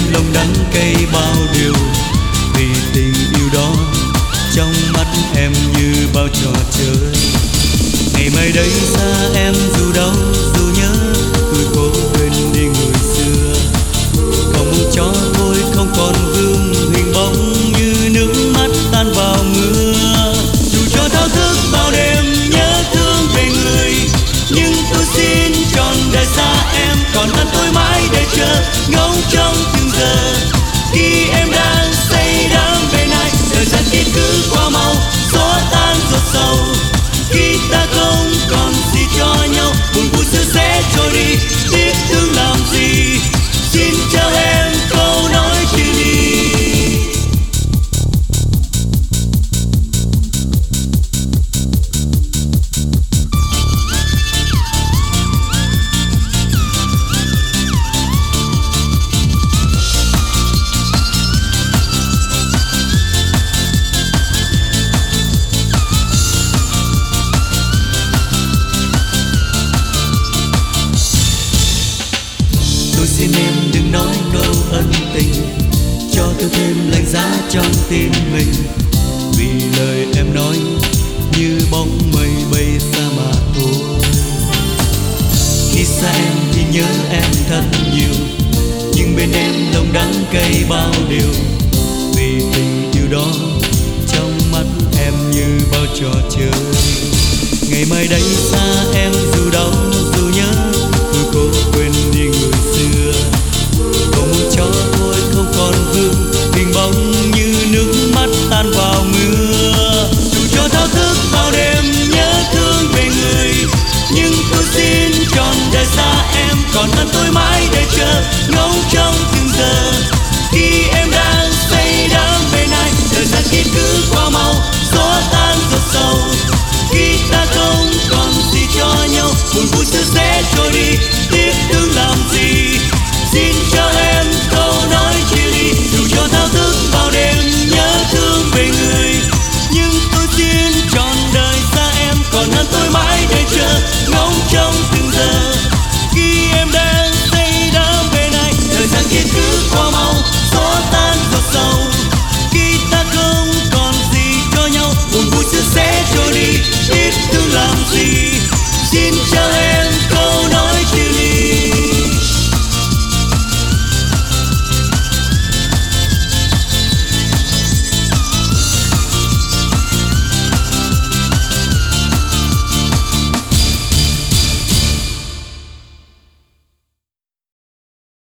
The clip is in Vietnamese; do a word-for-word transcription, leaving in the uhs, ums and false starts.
lòng đắng cay bao điều, vì tình yêu đó trong mắt em như bao trò chơi. Ngày mai đây xa em dù đau dù nhớ, tôi cố quên đi người xưa. Không muốn cho tôi không còn vương hình bóng như nước mắt tan vào mưa. Dù cho thao thức bao đêm nhớ thương về người, nhưng tôi xin trọn đời xa em, còn thân tôi mãi để chờ ngóng trong từng giờ. Khi em đang say đắm về nay, thời gian kia cứ qua mau xóa tan giọt sầu. Khi ta không còn gì cho nhau, buồn vui xưa sẽ trôi đi, tiếc thương làm gì. Xin chào em câu nói chia ly. Xin em đừng nói câu ân tình, cho tôi thêm lạnh giá trong tim mình. Vì lời em nói như bóng mây bay xa mà thôi. Khi xa em thì nhớ em thật nhiều, nhưng bên em lòng đắng cay bao điều. Vì tình yêu đó trong mắt em như bao trò chơi. Ngày mai đây xa em